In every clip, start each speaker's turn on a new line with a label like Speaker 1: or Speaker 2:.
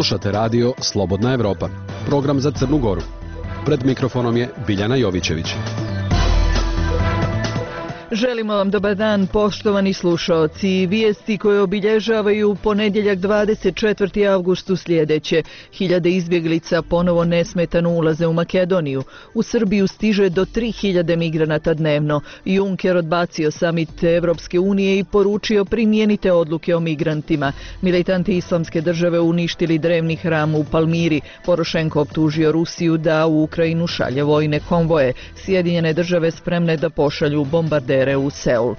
Speaker 1: Slušate radio Slobodna Evropa, program za Crnu Goru. Pred mikrofonom je Biljana Jovićević.
Speaker 2: Želimo vam dobar dan, poštovani slušaoci. Vijesti koje obilježavaju ponedjeljak 24. avgust su sljedeće. Hiljade izbjeglica ponovo nesmetano ulaze u Makedoniju. U Srbiju stiže do 3000 migranata dnevno. Juncker odbacio samit Evropske unije i poručio primijenite odluke o migrantima. Militanti Islamske države uništili drevni hram u Palmiri. Porošenko optužio Rusiju da u Ukrajinu šalje vojne konvoje. Sjedinjene države spremne da pošalju bombardere u Seul.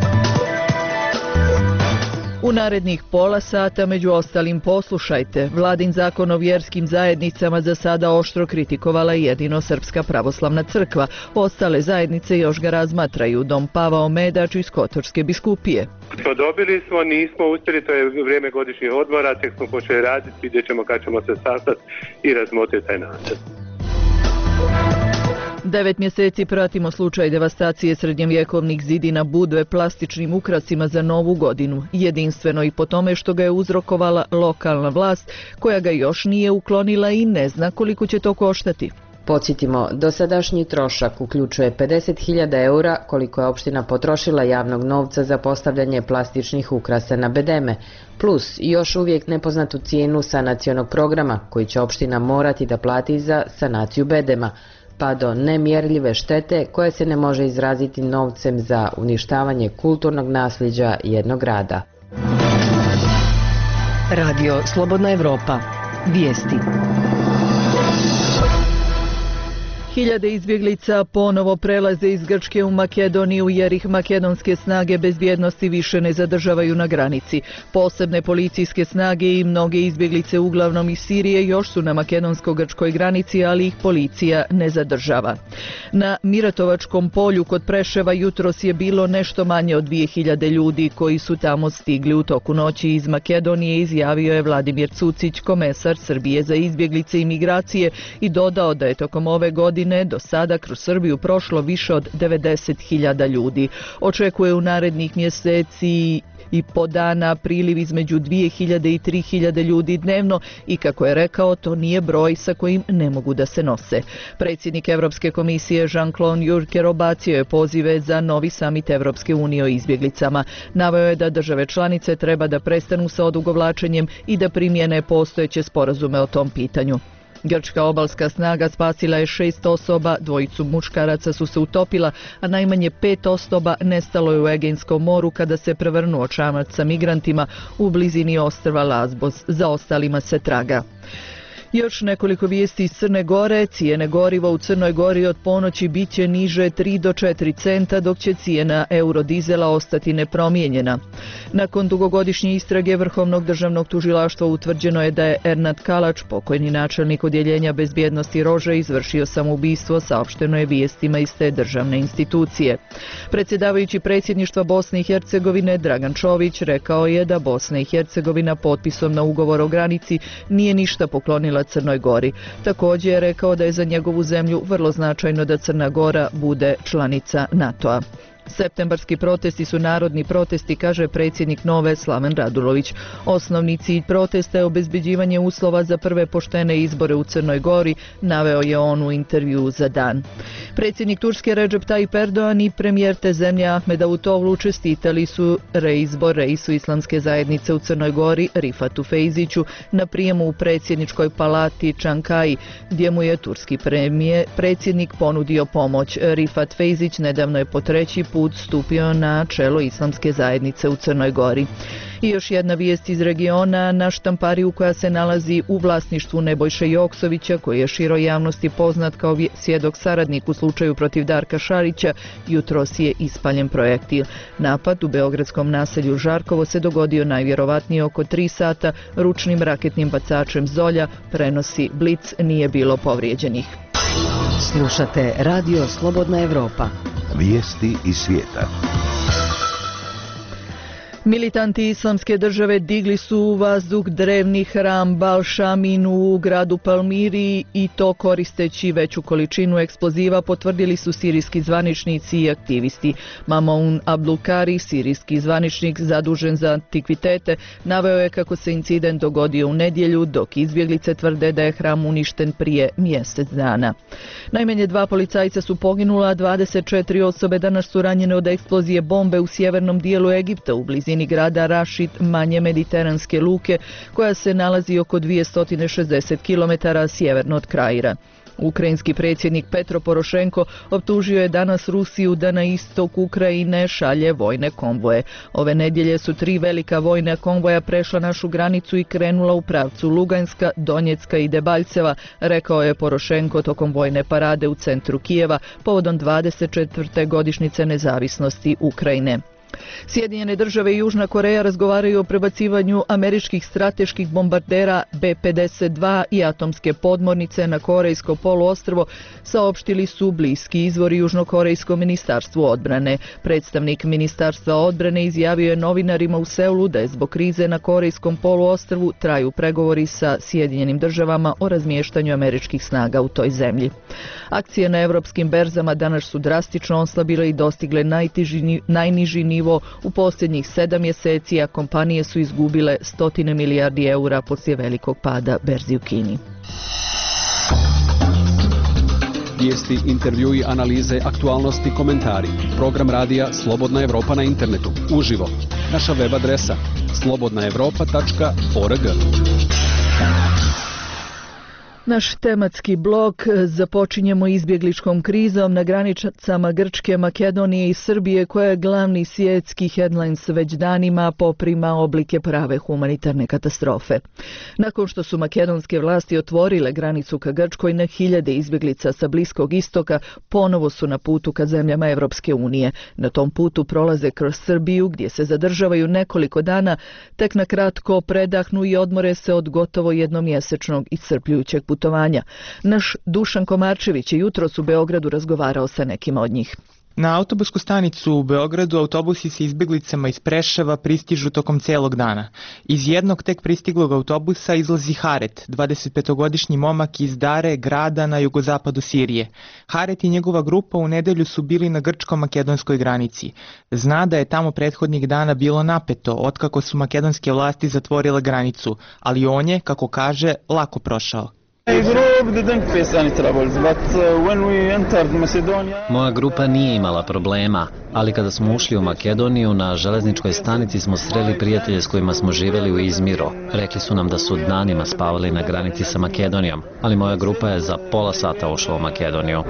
Speaker 2: U narednih pola sata, među ostalim, poslušajte. Vladin zakon o vjerskim zajednicama za sada oštro kritikovala jedino Srpska pravoslavna crkva. Ostale zajednice još ga razmatraju. Dom Pavao Medač iz Kotorske biskupije.
Speaker 3: Dobili smo, nismo uspjeli, to je vrijeme godišnjih odmora, tek smo počeli raditi, vidjet ćemo kad ćemo se sastati i razmotriti taj nacrt.
Speaker 2: 9 mjeseci pratimo slučaj devastacije srednjovjekovnih zidina Budve plastičnim ukrasima za Novu godinu. Jedinstveno i po tome što ga je uzrokovala lokalna vlast, koja ga još nije uklonila i ne zna koliko će to koštati.
Speaker 4: Podsjetimo, dosadašnji trošak uključuje 50.000 eura koliko je opština potrošila javnog novca za postavljanje plastičnih ukrasa na bedeme, plus još uvijek nepoznatu cijenu sanacionog programa koji će opština morati da plati za sanaciju bedema, pa do nemjerljive štete koje se ne može izraziti novcem za uništavanje kulturnog nasljeđa jednog grada.
Speaker 5: Radio Slobodna Evropa. Vijesti.
Speaker 2: Hiljade izbjeglica ponovo prelaze iz Grčke u Makedoniju jer ih makedonske snage bezbjednosti više ne zadržavaju na granici. Posebne policijske snage i mnoge izbjeglice uglavnom iz Sirije još su na makedonsko-grčkoj granici, ali ih policija ne zadržava. Na Miratovačkom polju kod Preševa jutros je bilo nešto manje od 2000 ljudi koji su tamo stigli u toku noći iz Makedonije, izjavio je Vladimir Cucić, komesar Srbije za izbjeglice i migracije, i dodao da je tokom ove godine do sada kroz Srbiju prošlo više od 90.000 ljudi. Očekuje u narednih mjeseci i po dana priliv između 2000 i 3000 ljudi dnevno i, kako je rekao, to nije broj sa kojim ne mogu da se nose. Predsjednik Evropske komisije Jean-Claude Juncker odbacio je pozive za novi samit Evropske unije o izbjeglicama. Naveo je da države članice treba da prestanu sa odugovlačenjem i da primjene postojeće sporazume o tom pitanju. Grčka obalska snaga spasila je 6 osoba, 2 muškaraca su se utopila, a najmanje 5 osoba nestalo je u Egejskom moru kada se prevrnuo čamac sa migrantima u blizini ostrva Lesbos. Za ostalima se traga. Još nekoliko vijesti iz Crne Gore. Cijene goriva u Crnoj Gori od ponoći bit će niže 3 do 4 centa, dok će cijena eurodizela ostati nepromijenjena. Nakon dugogodišnje istrage Vrhovnog državnog tužilaštva utvrđeno je da je Ernad Kalač, pokojni načelnik odjeljenja bezbjednosti Rože, izvršio samoubistvo, saopšteno je vijestima iz te državne institucije. Predsjedavajući predsjedništva Bosne i Hercegovine Dragan Čović rekao je da Bosna i Hercegovina potpisom na ugovor o granici nije ništa poklonila Crnoj Gori. Također je rekao da je za njegovu zemlju vrlo značajno da Crna Gora bude članica NATO-a. Septembarski protesti su narodni protesti, kaže predsjednik Nove Slaven Radulović. Osnovni cilj protesta je obezbeđivanje uslova za prve poštene izbore u Crnoj Gori, naveo je on u intervjuu za Dan. Predsjednik Turske Recep Tayyip Erdogan i premijer te zemlje Ahmed Davutoglu čestitali su reizbor reisu Islamske zajednice u Crnoj Gori Rifatu Fejziću na prijemu u predsjedničkoj palati Čankaji, gdje mu je turski predsjednik ponudio pomoć. Rifat Fejzić nedavno je po 3. put stupio na čelo Islamske zajednice u Crnoj Gori. I još jedna vijest iz regiona. Na štampariju koja se nalazi u vlasništvu Nebojše Joksovića, koji je široj javnosti poznat kao svjedok saradnik u slučaju protiv Darka Šarića, jutros je ispaljen projektil. Napad u beogradskom naselju Žarkovo se dogodio najvjerovatnije oko 3 sata ručnim raketnim bacačem Zolja, prenosi Blic, nije bilo povrijeđenih.
Speaker 5: Slušate Radio Slobodna Evropa.
Speaker 6: Vijesti iz svijeta.
Speaker 2: Militanti Islamske države digli su u vazduh drevni hram Bal-Shamin u gradu Palmiri i to koristeći veću količinu eksploziva, potvrdili su sirijski zvaničnici i aktivisti. Mamoun Abdulkari, sirijski zvaničnik zadužen za antikvitete, naveo je kako se incident dogodio u nedjelju, dok izbjeglice tvrde da je hram uništen prije mjesec dana. Najmanje 2 policajca su poginula, 24 osobe danas su ranjene od eksplozije bombe u sjevernom dijelu Egipta u blizini grada Rašid, manje mediteranske luke, koja se nalazi oko 260 km sjeverno od Kaira. Ukrajinski predsjednik Petro Porošenko optužio je danas Rusiju da na istok Ukrajine šalje vojne konvoje. Ove nedjelje su 3 velika vojna konvoja prešla našu granicu i krenula u pravcu Luganska, Donjecka i Debaljceva, rekao je Porošenko tokom vojne parade u centru Kijeva povodom 24. godišnjice nezavisnosti Ukrajine. Sjedinjene države i Južna Koreja razgovaraju o prebacivanju američkih strateških bombardera B-52 i atomske podmornice na Korejsko poluostrvo, saopštili su bliski izvori Južnokorejskom ministarstvu odbrane. Predstavnik ministarstva odbrane izjavio je novinarima u Seulu da je zbog krize na Korejskom poluostrvu traju pregovori sa Sjedinjenim državama o razmještanju američkih snaga u toj zemlji. Akcije na europskim berzama danas su drastično oslabile i dostigle najniži nivo u posljednjih 7 mjeseci, a kompanije su izgubile 100 milijardi eura poslije velikog pada berzi u Kini.
Speaker 1: Vijesti, intervjui, analize, aktualnosti, komentari. Program radija Slobodna Evropa na internetu, uživo. Naša web adresa slobodnaevropa.org.
Speaker 2: Naš tematski blok započinjemo izbjegličkom krizom na granicama Grčke, Makedonije i Srbije, koja je glavni svjetski headlines već danima poprima oblike prave humanitarne katastrofe. Nakon što su makedonske vlasti otvorile granicu ka Grčkoj, na hiljade izbjeglica sa Bliskog istoka ponovo su na putu ka zemljama Evropske unije. Na tom putu prolaze kroz Srbiju, gdje se zadržavaju nekoliko dana, tek na kratko predahnu i odmore se od gotovo jednomjesečnog iscrpljujućeg putovanja. Naš Dušan Komarčević je jutros u Beogradu razgovarao sa nekima od njih.
Speaker 6: Na autobusku stanicu u Beogradu autobusi sa izbjeglicama iz Preševa pristižu tokom cijelog dana. Iz jednog tek pristiglog autobusa izlazi Haret, 25-godišnji momak iz Dare, grada na jugozapadu Sirije. Haret i njegova grupa u nedjelju su bili na grčko-makedonskoj granici. Zna da je tamo prethodnih dana bilo napeto, otkako su makedonske vlasti zatvorile granicu, ali on je, kako kaže, lako prošao.
Speaker 7: Moja grupa nije imala problema, ali kada smo ušli u Makedoniju, na železničkoj stanici smo sreli prijatelje s kojima smo živjeli u Izmiru. Rekli su nam da su danima spavali na granici sa Makedonijom, ali moja grupa je za pola sata ušla u Makedoniju.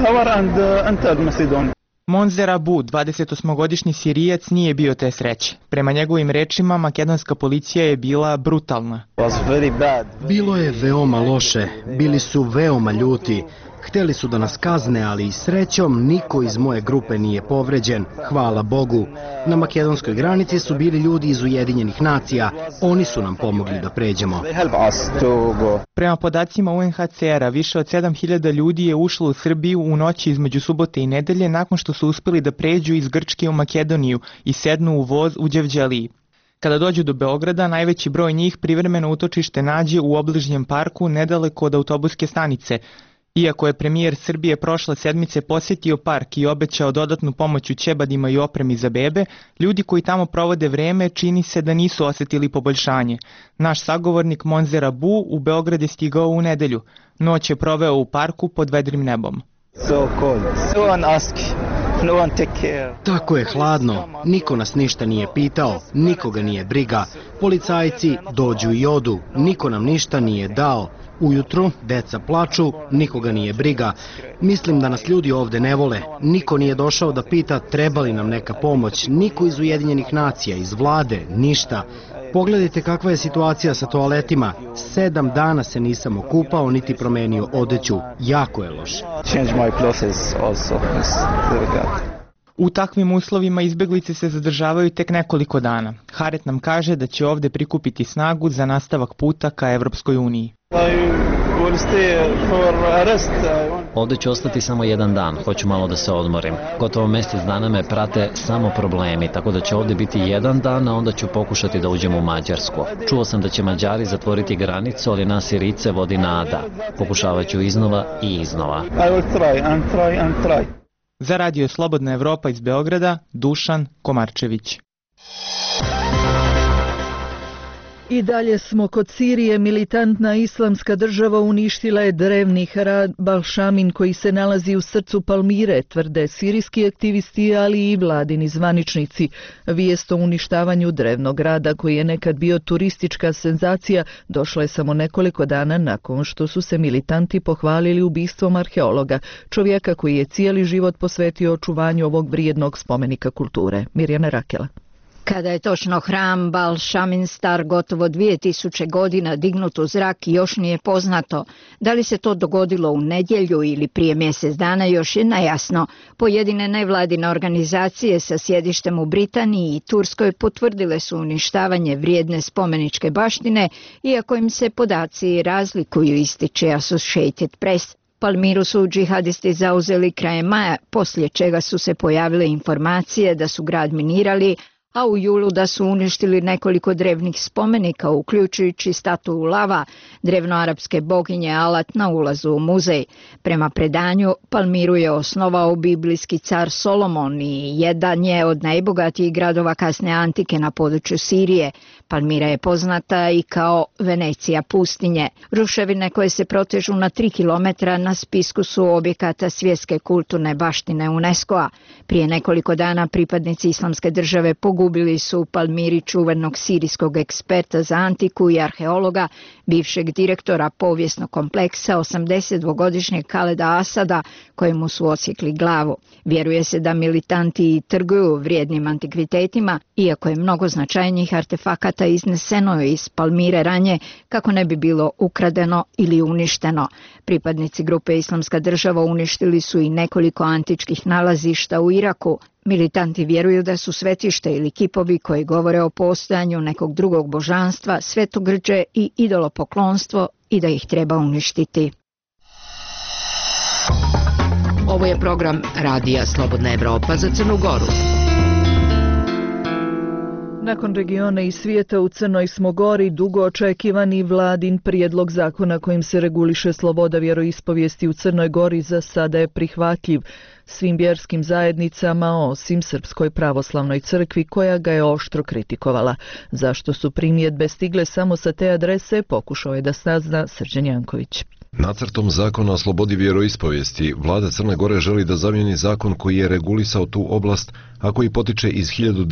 Speaker 6: Monzer Abu, 28-godišnji Sirijac, nije bio te sreće. Prema njegovim rečima, makedonska policija je bila brutalna.
Speaker 8: Bilo je veoma loše, bili su veoma ljuti. Htjeli su da nas kazne, ali srećom niko iz moje grupe nije povređen, hvala Bogu. Na makedonskoj granici su bili ljudi iz Ujedinjenih nacija, oni su nam pomogli da pređemo.
Speaker 6: Prema podacima UNHCR-a, više od 7000 ljudi je ušlo u Srbiju u noći između subote i nedelje nakon što su uspjeli da pređu iz Grčke u Makedoniju i sednu u voz u Đevđeliji. Kada dođu do Beograda, najveći broj njih privremeno utočište nađe u obližnjem parku nedaleko od autobuske stanice. Iako je premijer Srbije prošle sedmice posjetio park i obećao dodatnu pomoć u ćebadima i opremi za bebe, ljudi koji tamo provode vreme čini se da nisu osjetili poboljšanje. Naš sagovornik Monzer Abu u Beograd je stigao u nedelju. Noć je proveo u parku pod vedrim nebom.
Speaker 8: Tako je hladno, niko nas ništa nije pitao, nikoga nije briga. Policajci dođu i odu, niko nam ništa nije dao. Ujutru deca plaču, nikoga nije briga. Mislim da nas ljudi ovdje ne vole. Niko nije došao da pita treba li nam neka pomoć. Niko iz Ujedinjenih nacija, iz vlade, ništa. Pogledajte kakva je situacija sa toaletima. 7 dana se nisam okupao niti promenio odeću. Jako je loše.
Speaker 6: U takvim uslovima izbjeglice se zadržavaju tek nekoliko dana. Haret nam kaže da će ovdje prikupiti snagu za nastavak puta ka Evropskoj uniji.
Speaker 7: Ovdje ću ostati samo jedan dan, hoću malo da se odmorim. Gotovo mjesec dana me prate samo problemi, tako da će ovdje biti jedan dan, a onda ću pokušati da uđem u Mađarsku. Čuo sam da će Mađari zatvoriti granicu, ali nas Sirice vodi nada. Pokušavat ću iznova i iznova.
Speaker 6: Za Radio Slobodna Evropa iz Beograda, Dušan Komarčević.
Speaker 2: I dalje smo kod Sirije. Militantna islamska država uništila je drevni hrad Balšamin koji se nalazi u srcu Palmire, tvrde sirijski aktivisti, ali i vladini zvaničnici. Vijest o uništavanju drevnog grada koji je nekad bio turistička senzacija došla je samo nekoliko dana nakon što su se militanti pohvalili ubistvom arheologa, čovjeka koji je cijeli život posvetio očuvanju ovog vrijednog spomenika kulture. Mirjana Rakela.
Speaker 9: Kada je točno hram Balšamin star gotovo 2000 godina dignut u zrak još nije poznato. Da li se to dogodilo u nedjelju ili prije mjesec dana još je nejasno. Pojedine nevladine organizacije sa sjedištem u Britaniji i Turskoj potvrdile su uništavanje vrijedne spomeničke baštine, iako im se podaci razlikuju, ističe Associated Press. Palmiru su džihadisti zauzeli krajem maja, poslije čega su se pojavile informacije da su grad minirali, a u julu da su uništili nekoliko drevnih spomenika, uključujući statue lava, drevnoarapske boginje Alat na ulazu u muzej. Prema predanju, Palmiru je osnovao biblijski car Solomon i jedan je od najbogatijih gradova kasne antike na području Sirije. Palmira je poznata i kao Venecija pustinje. Ruševine koje se protežu na 3 km na spisku su objekata svjetske kulturne baštine UNESCO-a. Prije nekoliko dana pripadnici Islamske države pogubili su u Palmiri čuvenog sirijskog eksperta za antiku i arheologa, bivšeg direktora povijesnog kompleksa 82-godišnjeg Khaleda Asada, kojemu su odsjekli glavu. Vjeruje se da militanti trguju vrijednim antikvitetima, iako je mnogo značajnijih artefakata izneseno iz Palmire ranje kako ne bi bilo ukradeno ili uništeno. Pripadnici grupe Islamska država uništili su i nekoliko antičkih nalazišta u Iraku. Militanti vjeruju da su svetište ili kipovi koji govore o postojanju nekog drugog božanstva, svetogrđe i idolopoklonstvo i da ih treba uništiti.
Speaker 5: Ovo je program Radija Slobodna Evropa za Crnu Goru.
Speaker 2: Nakon regiona i svijeta u Crnoj smo Gori dugo očekivani vladin prijedlog zakona kojim se reguliše sloboda vjeroispovijesti u Crnoj Gori za sada je prihvatljiv svim vjerskim zajednicama osim Srpskoj pravoslavnoj crkvi koja ga je oštro kritikovala. Zašto su primjedbe stigle samo sa te adrese pokušao je da sazna Srđan Janković.
Speaker 10: Nacrtom zakona o slobodi vjeroispovijesti vlada Crne Gore želi da zamijeni zakon koji je regulisao tu oblast, a koji potiče iz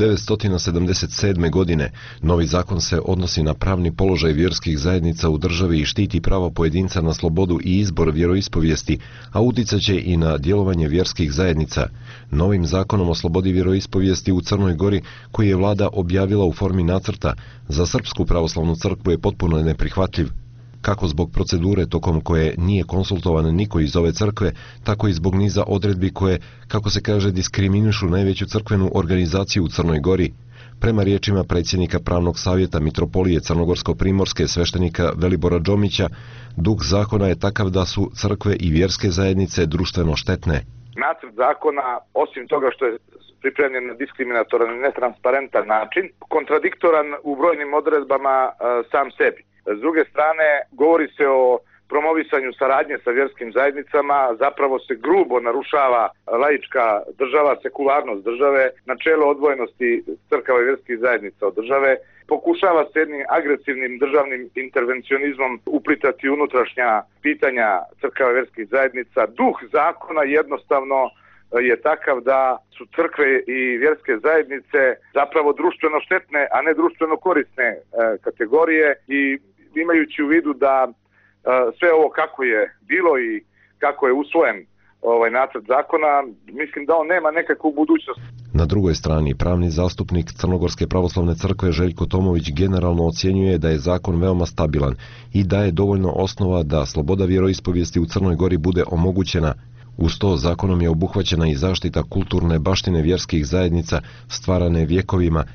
Speaker 10: 1977. godine. Novi zakon se odnosi na pravni položaj vjerskih zajednica u državi i štiti pravo pojedinca na slobodu i izbor vjeroispovijesti, a uticat će i na djelovanje vjerskih zajednica. Novim zakonom o slobodi vjeroispovijesti u Crnoj Gori, koji je vlada objavila u formi nacrta, za Srpsku pravoslavnu crkvu je potpuno neprihvatljiv. Kako zbog procedure tokom koje nije konsultovan niko iz ove crkve, tako i zbog niza odredbi koje, kako se kaže, diskriminišu najveću crkvenu organizaciju u Crnoj Gori. Prema riječima predsjednika Pravnog savjeta Mitropolije Crnogorsko-primorske sveštenika Velibora Džomića, duh zakona je takav da su crkve i vjerske zajednice društveno štetne.
Speaker 11: Nacrt zakona, osim toga što je pripremljen na diskriminatoran i netransparentan način, kontradiktoran u brojnim odredbama sam sebi. S druge strane, govori se o promovisanju saradnje sa vjerskim zajednicama, zapravo se grubo narušava laička država, sekularnost države, načelo odvojenosti crkava i vjerskih zajednica od države, pokušava se jednim agresivnim državnim intervencionizmom uplitati unutrašnja pitanja crkava i vjerskih zajednica. Duh zakona jednostavno je takav da su crkve i vjerske zajednice zapravo društveno štetne, a ne društveno korisne kategorije i imajući u vidu da sve ovo kako je bilo i kako je usvojen ovaj nacrt zakona, mislim da on nema nekakvu budućnost.
Speaker 10: Na drugoj strani, pravni zastupnik Crnogorske pravoslavne crkve Željko Tomović generalno ocjenjuje da je zakon veoma stabilan i da je dovoljno osnova da sloboda vjeroispovijesti u Crnoj Gori bude omogućena. Uz to zakonom je obuhvaćena i zaštita kulturne baštine vjerskih zajednica stvarane vjekovima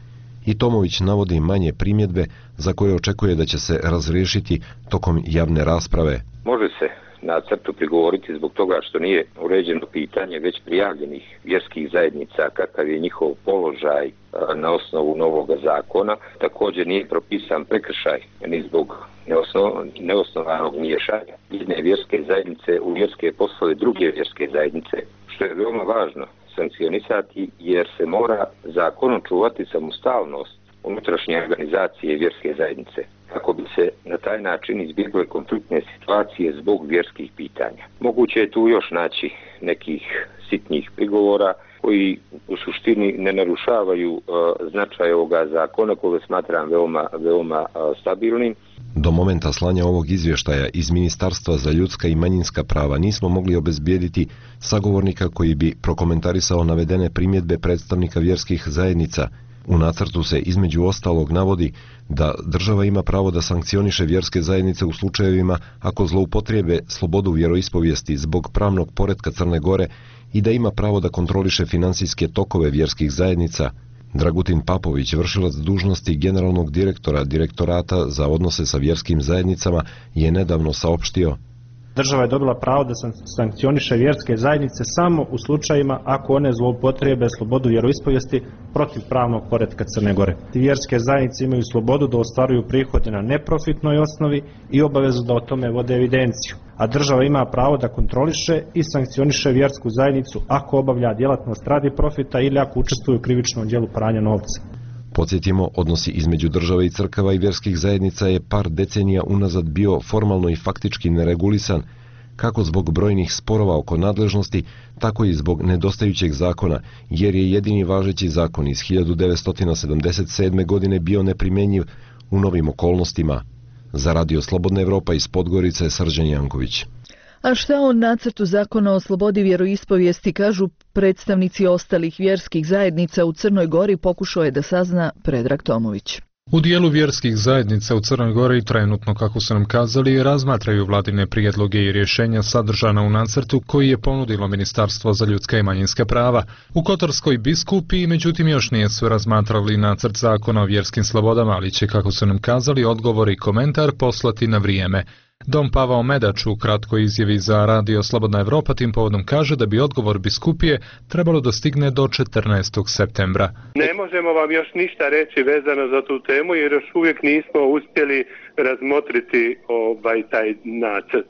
Speaker 10: i Tomović navodi manje primjedbe za koje očekuje da će se razriješiti tokom javne rasprave.
Speaker 12: Može se nacrtu prigovoriti zbog toga što nije uređeno pitanje već prijavljenih vjerskih zajednica, kakav je njihov položaj na osnovu novog zakona. Također nije propisan prekršaj ni zbog neosnovanog miješanja jedne vjerske zajednice u vjerske poslove druge vjerske zajednice, što je veoma važno sankcionisati jer se mora zakonom čuvati samostalnost unutrašnje organizacije vjerske zajednice, kako bi se na taj način izbjegle konfliktne situacije zbog vjerskih pitanja. Moguće je tu još naći nekih sitnih prigovora koji u suštini ne narušavaju značaj ovoga zakona koga smatram veoma stabilnim.
Speaker 10: Do momenta slanja ovog izvještaja iz Ministarstva za ljudska i manjinska prava nismo mogli obezbijediti sagovornika koji bi prokomentarisao navedene primjedbe predstavnika vjerskih zajednica. U nacrtu se između ostalog navodi da država ima pravo da sankcioniše vjerske zajednice u slučajevima ako zloupotrijebe slobodu vjeroispovijesti zbog pravnog poretka Crne Gore i da ima pravo da kontroliše financijske tokove vjerskih zajednica. Dragutin Papović, vršilac dužnosti generalnog direktora Direktorata za odnose sa vjerskim zajednicama, je nedavno saopštio:
Speaker 13: Država je dobila pravo da sankcioniše vjerske zajednice samo u slučajima ako one zloupotrijebe slobodu vjeroispovijesti protiv pravnog poretka Crne Gore. Vjerske zajednice imaju slobodu da ostvaruju prihode na neprofitnoj osnovi i obavezu da o tome vode evidenciju, a država ima pravo da kontroliše i sankcioniše vjersku zajednicu ako obavlja djelatnost radi profita ili ako učestvuje u krivičnom djelu pranja novca.
Speaker 10: Podsjetimo, odnosi između države i crkava i vjerskih zajednica je par decenija unazad bio formalno i faktički neregulisan, kako zbog brojnih sporova oko nadležnosti, tako i zbog nedostajućeg zakona, jer je jedini važeći zakon iz 1977. godine bio neprimjenjiv u novim okolnostima. Za Radio Slobodna Evropa iz Podgorice, Srđan Janković.
Speaker 2: A šta o nacrtu zakona o slobodi vjeroispovijesti kažu predstavnici ostalih vjerskih zajednica u Crnoj Gori, pokušao je da sazna Predrag Tomović.
Speaker 14: U dijelu vjerskih zajednica u Crnoj Gori trenutno, kako su nam kazali, razmatraju vladine prijedloge i rješenja sadržana u nacrtu koji je ponudilo Ministarstvo za ljudska i manjinska prava. U Kotorskoj biskupiji, međutim, još nije su razmatrali nacrt zakona o vjerskim slobodama, ali će, kako su nam kazali, odgovor i komentar poslati na vrijeme. Dom Pavao Medač u kratkoj izjavi za Radio Slobodna Evropa tim povodom kaže da bi odgovor biskupije trebalo da stigne do 14. septembra.
Speaker 3: Ne možemo vam još ništa reći vezano za tu temu jer još uvijek nismo uspjeli razmotriti taj nacrt.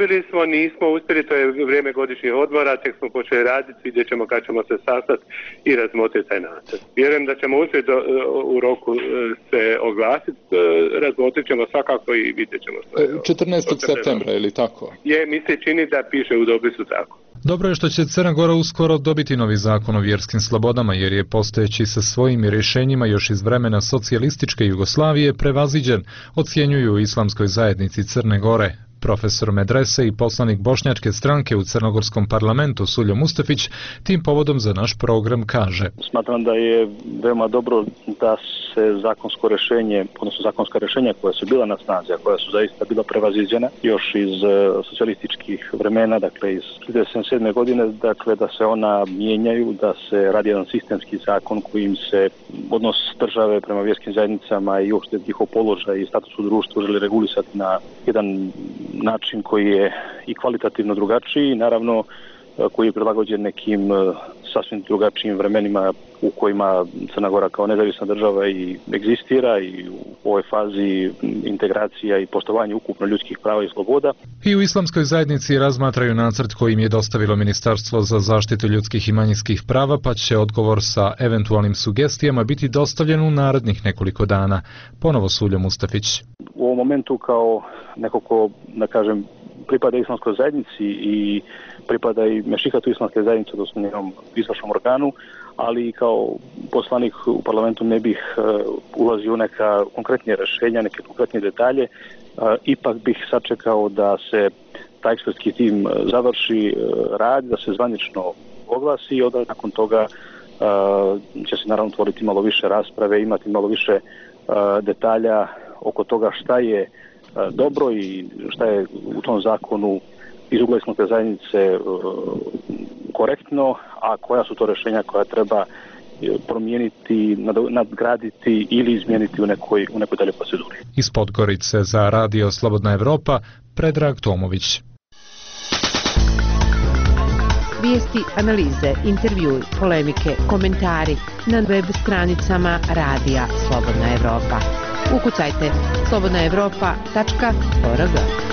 Speaker 3: Nismo uspjeli, to je vrijeme godišnjih odmora, tek smo počeli raditi, vidjet ćemo kad ćemo se sastati i razmotriti taj nacrt. Vjerujem da ćemo uspjeti u roku se oglasiti, razmotrit ćemo svakako i vidjet ćemo što je.
Speaker 14: 14. septembra, ili tako?
Speaker 3: Mi se čini da piše u dopisu tako.
Speaker 14: Dobro je što će Crna Gora uskoro dobiti novi zakon o vjerskim slobodama, jer je postojeći sa svojim rješenjima još iz vremena socijalističke Jugoslavije prevaziđen, ocjenjuju u Islamskoj zajednici Crne Gore. Profesor medrese i poslanik Bošnjačke stranke u Crnogorskom parlamentu Suljo Mustafić tim povodom za naš program kaže:
Speaker 15: Smatram da je veoma dobro da se zakonsko rješenje, odnosno zakonska rješenja koja su bila na snazi, a koja su zaista bila prevaziđena još iz socijalističkih vremena, dakle iz 1977. godine, dakle da se ona mijenjaju, da se radi jedan sistemski zakon kojim se odnos države prema vjerskim zajednicama i uopšte njihov položaj i status u društvu želi regulisati na jedan način koji je i kvalitativno drugačiji, naravno koji je prilagođen nekim sasvim drugačijim vremenima u kojima Crna Gora kao nezavisna država i egzistira i u ovoj fazi integracija i poštovanja ukupno ljudskih prava i sloboda.
Speaker 14: I u Islamskoj zajednici razmatraju nacrt kojim je dostavilo Ministarstvo za zaštitu ljudskih i manjinskih prava, pa će odgovor sa eventualnim sugestijama biti dostavljen u narednih nekoliko dana. Ponovo Suljo Mustafić.
Speaker 15: U ovom momentu kao neko ko, da kažem, pripada Islamskoj zajednici i pripada i Mešihatu Islamske zajednice, odnosno njenom izvršnom organu, ali i kao poslanik u parlamentu ne bih ulazio u neka konkretnije rješenja, neke konkretnije detalje. Ipak bih sačekao da se taj ekspertski tim završi rad, da se zvanično oglasi i onda nakon toga će se naravno otvoriti malo više rasprave, imati malo više detalja oko toga šta je dobro i šta je u tom zakonu iz ugla Islamske zajednice korektno, a koja su to rješenja koja treba promijeniti, nadgraditi ili izmijeniti u nekoj dalje proceduri.
Speaker 14: Iz Podgorice za Radio Slobodna Evropa, Predrag Tomović.
Speaker 16: Vijesti, analize, intervjui, polemike, komentari na web stranicama Radija Slobodna Evropa. Ukucajte slobodnaevropa.org.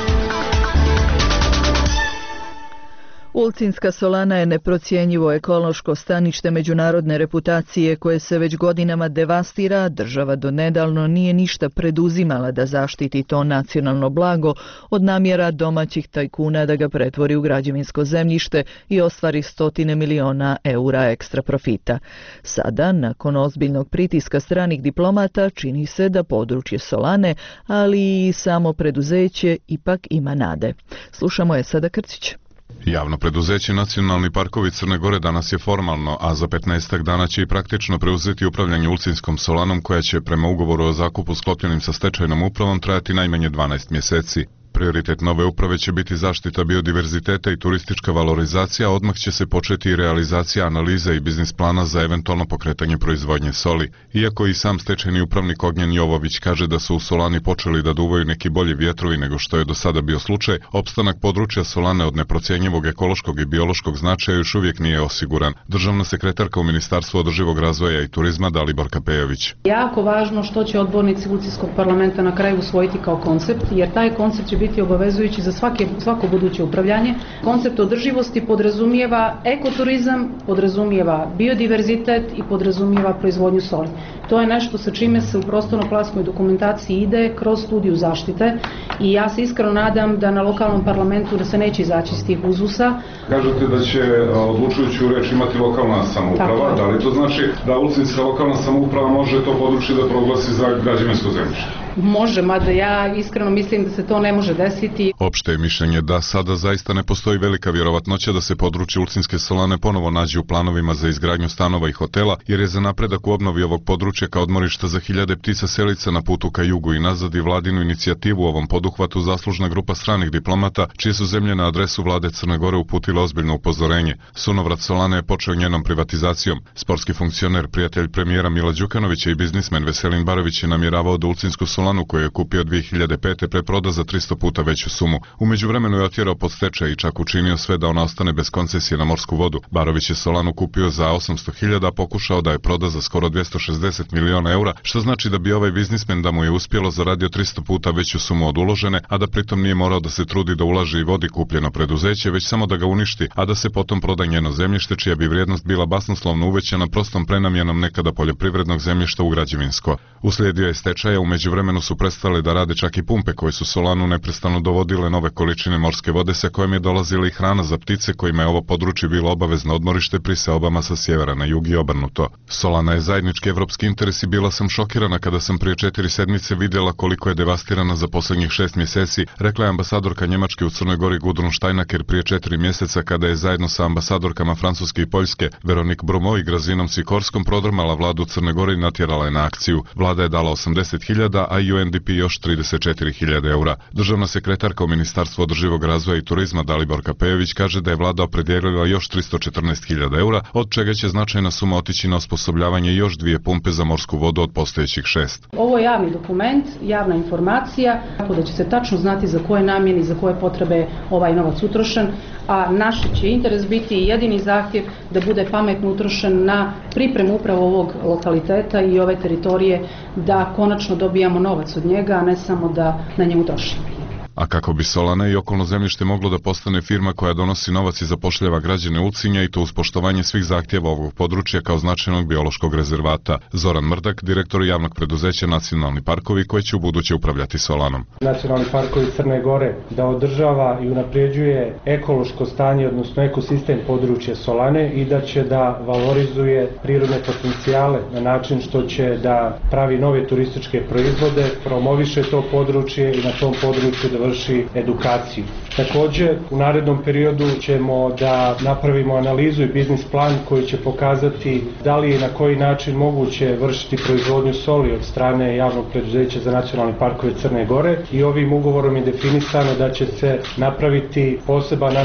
Speaker 2: Ulcinska solana je neprocjenjivo ekološko stanište međunarodne reputacije koje se već godinama devastira, a država donedavno nije ništa preduzimala da zaštiti to nacionalno blago od namjera domaćih tajkuna da ga pretvori u građevinsko zemljište i ostvari stotine miliona eura ekstra profita. Sada, nakon ozbiljnog pritiska stranih diplomata, čini se da područje Solane, ali i samo preduzeće ipak ima nade. Slušamo Esada Krcić.
Speaker 17: Javno preduzeće Nacionalni parkovi Crne Gore danas je formalno, a za 15 dana će i praktično preuzeti upravljanje Ulcinskom solanom koja će prema ugovoru o zakupu sklopljenim sa stečajnom upravom trajati najmanje 12 mjeseci. Prioritet nove uprave će biti zaštita biodiverziteta i turistička valorizacija, a odmah će se početi i realizacija analize i biznis plana za eventualno pokretanje proizvodnje soli. Iako i sam stečajni upravnik Ognjen Jovović kaže da su u Solani počeli da duvaju neki bolji vjetrovi nego što je do sada bio slučaj, opstanak područja Solane od neprocjenjivog ekološkog i biološkog značaja još uvijek nije osiguran. Državna sekretarka u Ministarstvu održivog razvoja i turizma Dalibor Kapejović.
Speaker 18: Jako važno što će odbornici Ulcinskog parlamenta na kraju usvojiti kao koncept, jer taj koncept će biti obavezujući za svako buduće upravljanje. Koncept održivosti podrazumijeva ekoturizam, podrazumijeva biodiverzitet i podrazumijeva proizvodnju soli. To je nešto sa čime se u prostorno-planskoj dokumentaciji ide kroz studiju zaštite i ja se iskreno nadam da na lokalnom parlamentu da se neće izaći iz tih uzusa.
Speaker 17: Kažete da će odlučujuću reč imati lokalna samouprava, da li to znači da Ulcinska lokalna samouprava može to područje da proglasi za građevinsko zemljište?
Speaker 18: Može, mada ja iskreno mislim da se to ne može desiti.
Speaker 17: Opšte je mišljenje da sada zaista ne postoji velika vjerovatnoća da se područje Ulcinske solane ponovo nađe u planovima za izgradnju stanova i hotela, jer je za napredak u obnovi ovog područja kao odmorišta za hiljade ptica selica na putu ka jugu i nazad i vladinu inicijativu u ovom poduhvatu zaslužna grupa stranih diplomata, čije su zemlje na adresu vlade Crne Gore uputile ozbiljno upozorenje. Sunovrat Solane je počeo njenom privatizacijom. Sportski funkcioner, prijatelj premijera Mila Đukanovića i biznismen Veselin Barović je namjeravao da Ulcinsku solanu koju je kupio 2005. preproda za 300 puta veću sumu. U međuvremenu je otjerao pod stečaj i čak učinio sve da ona ostane bez koncesije na morsku vodu. Barović je solanu kupio za 800.000, a pokušao da je proda za skoro 260 miliona eura, što znači da bi ovaj biznismen da mu je uspjelo zaradio 300 puta veću sumu od uložene, a da pritom nije morao da se trudi da ulaže i vodi kupljeno preduzeće, već samo da ga uništi, a da se potom proda njeno zemljište, čija bi vrijednost bila basnoslovno uvećana prostom prenamjenom nekada poljoprivrednog zemljišta u građevinsko. Uslijedio je stečaja, u međuvremenu su prestale da rade čak i pumpe koje su solanu neprestano dovodile nove količine morske vode sa kojom je dolazila i hrana za ptice kojima je ovo područje bilo obavezno odmorište pri seobama sa sjevera na jug i obrnuto. Solana je zajednički evropski interes i bila sam šokirana kada sam prije 4 sedmice vidjela koliko je devastirana za posljednjih 6 mjeseci, rekla je ambasadorka Njemačke u Crnoj Gori Gudrun Steinaker prije 4 mjeseca kada je zajedno sa ambasadorkama Francuske i Poljske Veronique Brumo i Grazinom Sikorskom prodrmala vladu Crne Gore i natjerala je na akciju. Vlada je dala 80.000, a UNDP još 34.000 eura. Državna sekretarka u Ministarstvu održivog razvoja i turizma Dalibor Kapejović kaže da je vlada opredijelila još 314.000 eura, od čega će značajna suma otići na osposobljavanje još 2 pumpe za morsku vodu od postojećih 6.
Speaker 18: Ovo je javni dokument, javna informacija, tako da će se tačno znati za koje namjene i za koje potrebe ovaj novac utrošen, a naš će interes biti jedini zahtjev da bude pametno utrošen na pripremu upravo ovog lokaliteta i ove teritorije, da konačno dobijamo novac od njega, a ne samo da na njemu trošimo.
Speaker 17: A kako bi Solana i okolno zemljište moglo da postane firma koja donosi novac i zapošljava građane Ulcinja i to uz poštovanje svih zahtjeva ovog područja kao značajnog biološkog rezervata. Zoran Mrdak, direktor javnog preduzeća Nacionalni parkovi koji će u buduće upravljati Solanom.
Speaker 19: Nacionalni parkovi Crne Gore da održava i unapređuje ekološko stanje, odnosno ekosistem područja Solane i da će da valorizuje prirodne potencijale na način što će da pravi nove turističke proizvode, promoviše to područje i na tom području da vrši edukaciju. Također, u narednom periodu ćemo da napravimo analizu i biznis plan koji će pokazati da li je na koji način moguće vršiti proizvodnju soli od strane javnog preduzeća za nacionalni parkove Crne Gore i ovim ugovorom je definisano da će se napraviti poseban aneks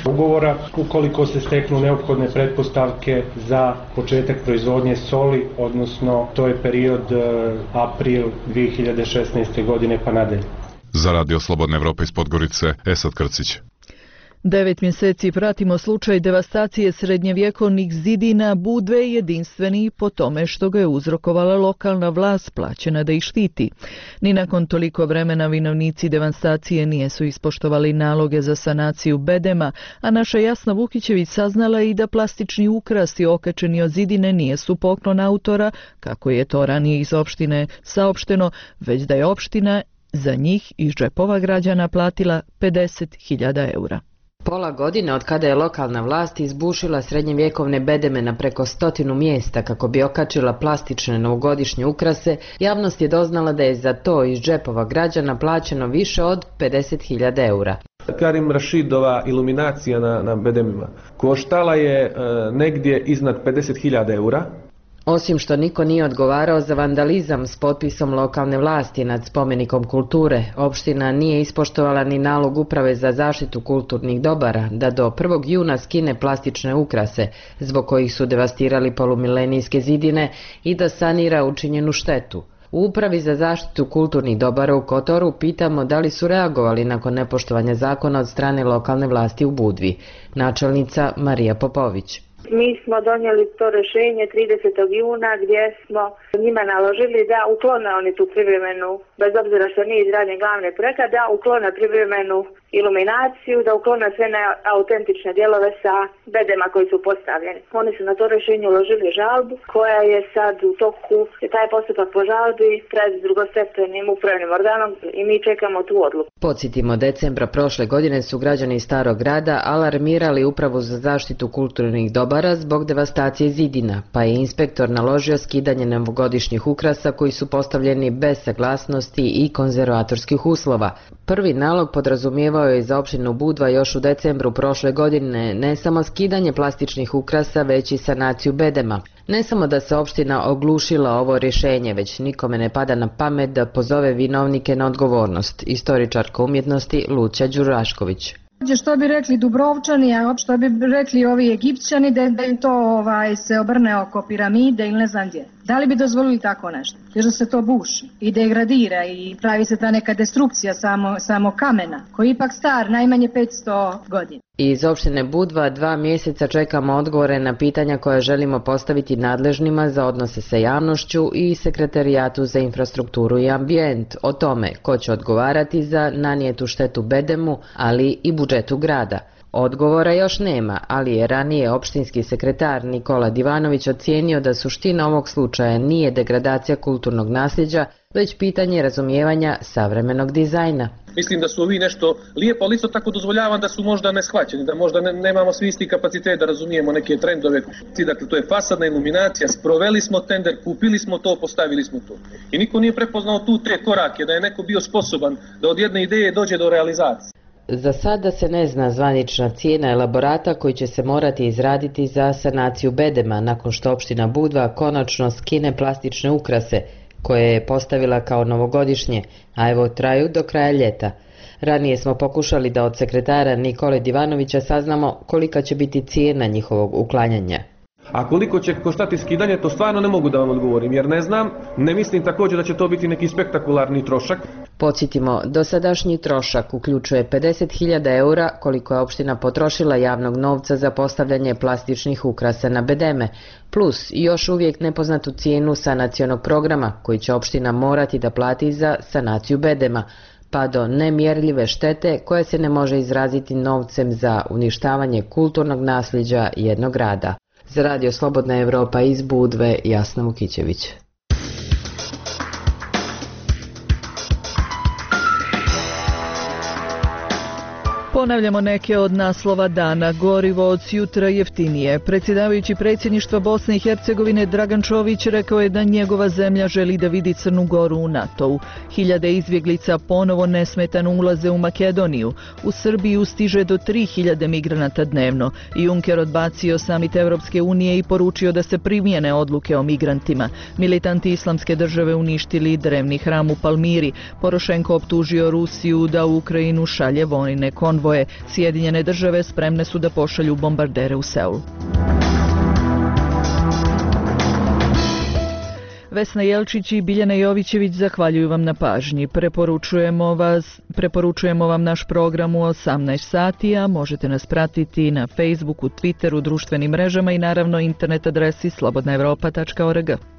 Speaker 19: ugovora ukoliko se steknu neophodne pretpostavke za početak proizvodnje soli, odnosno to je period april 2016. godine pa nadalje.
Speaker 17: Za Radio Slobodna Evropa iz Podgorice, Esad Krcić.
Speaker 2: 9 mjeseci pratimo slučaj devastacije srednjevjekovnih zidina Budve jedinstveni po tome što ga je uzrokovala lokalna vlast plaćena da ih štiti. Ni nakon toliko vremena vinovnici devastacije nisu ispoštovali naloge za sanaciju bedema, a naša Jasna Vukićević saznala i da plastični ukrasi okačeni od zidine nisu poklon autora, kako je to ranije iz opštine saopšteno, već da je opština za njih iz džepova građana platila 50.000 eura.
Speaker 4: Pola godine od kada je lokalna vlast izbušila srednjevjekovne bedeme na preko 100 mjesta kako bi okačila plastične novogodišnje ukrase, javnost je doznala da je za to iz džepova građana plaćeno više od 50.000 eura.
Speaker 20: Karim Rašidova iluminacija na bedemima koštala je negdje iznad 50.000 eura.
Speaker 4: Osim što niko nije odgovarao za vandalizam s potpisom lokalne vlasti nad spomenikom kulture, opština nije ispoštovala ni nalog Uprave za zaštitu kulturnih dobara da do 1. juna skine plastične ukrase, zbog kojih su devastirali polumilenijske zidine, i da sanira učinjenu štetu. U Upravi za zaštitu kulturnih dobara u Kotoru pitamo da li su reagovali nakon nepoštovanja zakona od strane lokalne vlasti u Budvi. Načelnica Marija Popović.
Speaker 21: Mi smo donijeli to rješenje 30. juna gdje smo njima naložili da uklone oni tu privremenu, bez obzira što nije izrađen glavni projekat, da uklone privremenu iluminaciju, da uklone sve autentične dijelove sa bedema koji su postavljeni. Oni su na to rješenje uložili žalbu koja je sad u toku, taj postupak po žalbi pred drugostepenim upravnim organom i mi čekamo tu odluku.
Speaker 4: Podsjetimo, decembra prošle godine su građani Starog grada alarmirali Upravu za zaštitu kulturnih dobara zbog devastacije zidina, pa je inspektor naložio skidanje novogodišnjih ukrasa koji su postavljeni bez saglasnosti i konzervatorskih uslova. Prvi nalog podrazumijevao je za opštinu Budva još u decembru prošle godine ne samo skidanje plastičnih ukrasa, već i sanaciju bedema. Ne samo da se opština oglušila ovo rješenje, već nikome ne pada na pamet da pozove vinovnike na odgovornost. Istoričarka umjetnosti Lucija Đurašković.
Speaker 22: Što bi rekli Dubrovčani, a što bi rekli ovi Egipćani, da im to se obrne oko piramide ili ne znam gdje. Da li bi dozvolili tako nešto? Jer da se to buši i degradira i pravi se ta neka destrukcija samo kamena, koji je ipak star najmanje 500 godina.
Speaker 4: Iz opštine Budva 2 mjeseca čekamo odgovore na pitanja koje želimo postaviti nadležnima za odnose sa javnošću i Sekretarijatu za infrastrukturu i ambijent o tome ko će odgovarati za nanijetu štetu bedemu, ali i budžetu grada. Odgovora još nema, ali je ranije opštinski sekretar Nikola Divanović ocijenio da suština ovog slučaja nije degradacija kulturnog nasljeđa, već pitanje razumijevanja savremenog dizajna.
Speaker 23: Mislim da su ovi nešto lijepo, ali isto tako dozvoljavam da su možda neshvaćeni, da možda nemamo svi isti kapacitet da razumijemo neke trendove. Dakle, to je fasadna iluminacija, sproveli smo tender, kupili smo to, postavili smo to. I niko nije prepoznao tu te korake, da je neko bio sposoban da od jedne ideje dođe do realizacije.
Speaker 4: Za sada se ne zna zvanična cijena elaborata koji će se morati izraditi za sanaciju bedema nakon što opština Budva konačno skine plastične ukrase koje je postavila kao novogodišnje, a evo traju do kraja ljeta. Ranije smo pokušali da od sekretara Nikole Divanovića saznamo kolika će biti cijena njihovog uklanjanja.
Speaker 20: A koliko će koštati skidanje, to stvarno ne mogu da vam odgovorim, jer ne znam, ne mislim također da će to biti neki spektakularni trošak.
Speaker 4: Podsjetimo, dosadašnji trošak uključuje 50.000 eura koliko je opština potrošila javnog novca za postavljanje plastičnih ukrasa na bedeme, plus još uvijek nepoznatu cijenu sanacionog programa koji će opština morati da plati za sanaciju bedema, pa do nemjerljive štete koje se ne može izraziti novcem za uništavanje kulturnog nasljeđa jednog grada. Za Radio Slobodna Evropa iz Budve, Jasna Vukićević.
Speaker 2: Ponavljamo neke od naslova dana. Gorivo od jutra jeftinije. Predsjedavajući predsjedništva Bosne i Hercegovine Dragan Čović rekao je da njegova zemlja želi da vidi Crnu Goru u NATO-u. Hiljade izbjeglica ponovo nesmetano ulaze u Makedoniju. U Srbiju stiže do 3.000 migranata dnevno. Juncker odbacio samit Evropske unije i poručio da se primjene odluke o migrantima. Militanti Islamske države uništili drevni hram u Palmiri. Porošenko optužio Rusiju da u Ukrajinu šalje vojne konvoje. svoje. Sjedinjene države spremne su da pošalju bombardere u Seul. Vesna Jelčić i Biljana Jovićević zahvaljuju vam na pažnji. Preporučujemo vam naš program u 18 sati, a možete nas pratiti na Facebooku, Twitteru, društvenim mrežama i naravno internet adresi slobodnaevropa.org.